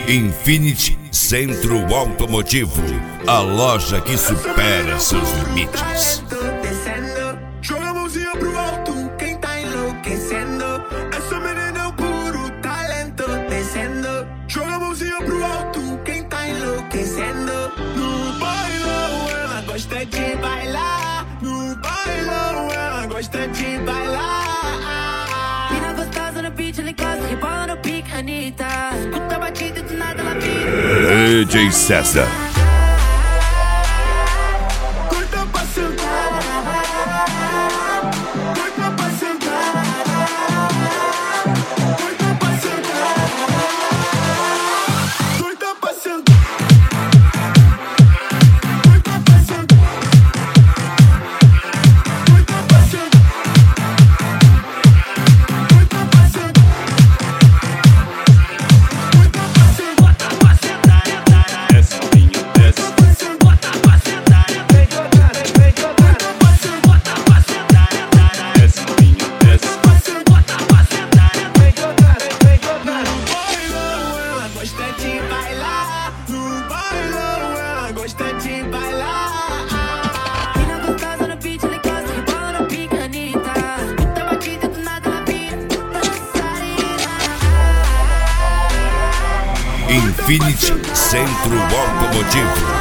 Infinity Centro Automotivo, a loja que supera seus limites. Joga a mãozinha pro alto, quem tá enlouquecendo. Essa menina é o puro talento descendo. Joga a mãozinha pro alto, quem tá enlouquecendo. No bailão ela gosta de bailar. No bailão ela gosta de bailar. Mina gostosa no beat, ela encosta, rebola no pique, Anitta. Escuta a batida, do nada ela vira DJ César. Corta pra sentar. Corta pra sentar. Corta pra sentar. Corta pra sentar. Corta pra sentar. Corta pra sentar. Corta pra sentar. Corta pra sentar. Desce, vinho, desce. Bota pra sentar. Vem jogando, vem jogando. Bota pra sentar. Desce, vinho, desce. Bota pra sentar. Vem jogando, vem jogando. No bailão ela gosta de bailar. No bailão ela gosta de bailar. Mina gostosa no beat, ela encosta, rebola no pique, Anitta. Escuta a batida, do nada ela vira dançarina. Infinity Centro Automotivo,